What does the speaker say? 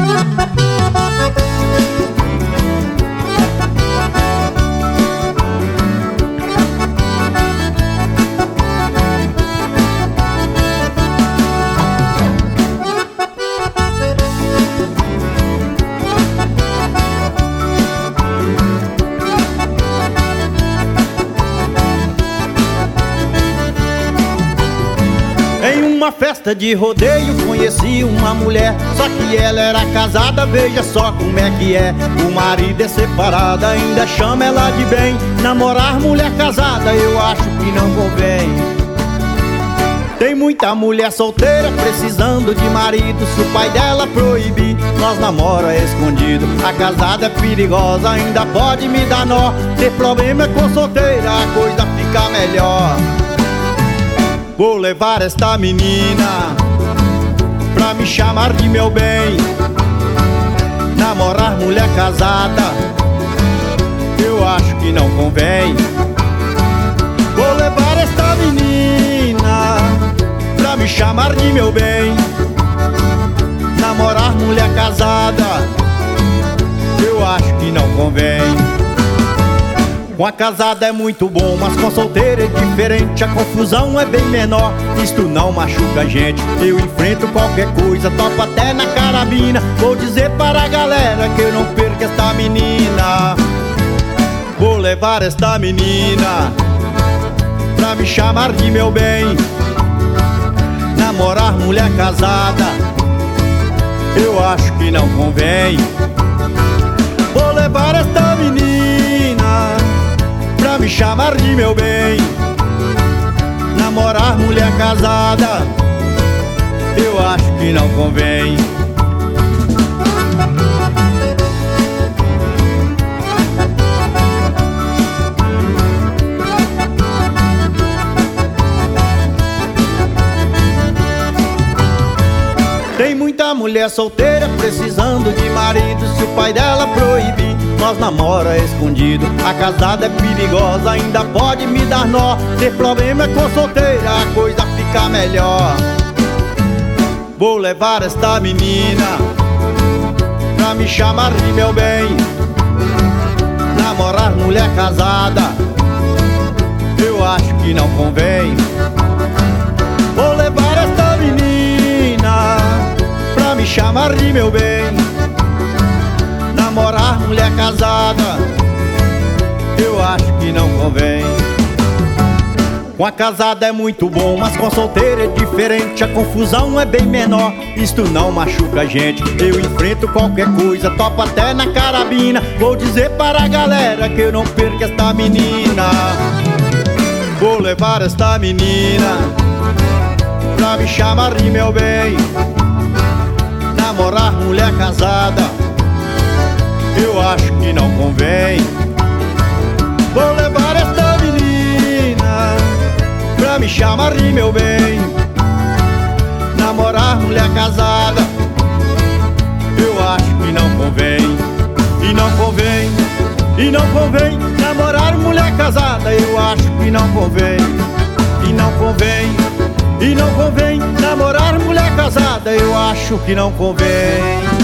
Numa festa de rodeio conheci uma mulher, só que ela era casada, veja só como é que é. O marido é separado, ainda chama ela de bem. Namorar mulher casada eu acho que não convém. Tem muita mulher solteira precisando de marido. Se o pai dela proibir, nós namora escondido. A casada é perigosa, ainda pode me dar nó. Ter problema com solteira, a coisa fica melhor. Vou levar esta menina pra me chamar de meu bem. Namorar mulher casada eu acho que não convém. Vou levar esta menina pra me chamar de meu bem. Namorar mulher casada eu acho que não convém. Com a casada é muito bom, mas com a solteira é diferente. A confusão é bem menor, isto não machuca a gente. Eu enfrento qualquer coisa, topo até na carabina. Vou dizer para a galera que eu não perco esta menina. Vou levar esta menina pra me chamar de meu bem. Namorar mulher casada eu acho que não convém. Vou levar esta menina pra me chamar de meu bem. Namorar mulher casada eu acho que não convém. Tem muita mulher solteira precisando de marido. Se o pai dela proibir, nós namora escondido. A casada é perigosa, ainda pode me dar nó. Ter problema com solteira, a coisa fica melhor. Vou levar esta menina pra me chamar de meu bem. Namorar mulher casada eu acho que não convém. Vou levar esta menina pra me chamar de meu bem. Namorar mulher casada eu acho que não convém. Com a casada é muito bom, mas com a solteira é diferente. A confusão é bem menor, isto não machuca a gente. Eu enfrento qualquer coisa, topo até na carabina. Vou dizer para a galera que eu não perco esta menina. Vou levar esta menina pra me chamar de meu bem. Namorar mulher casada eu acho que não convém. Vou levar esta menina pra me chamar de meu bem. Namorar mulher casada eu acho que não convém. E não convém, e não convém. Namorar mulher casada eu acho que não convém. E não convém, e não convém. Namorar mulher casada eu acho que não convém.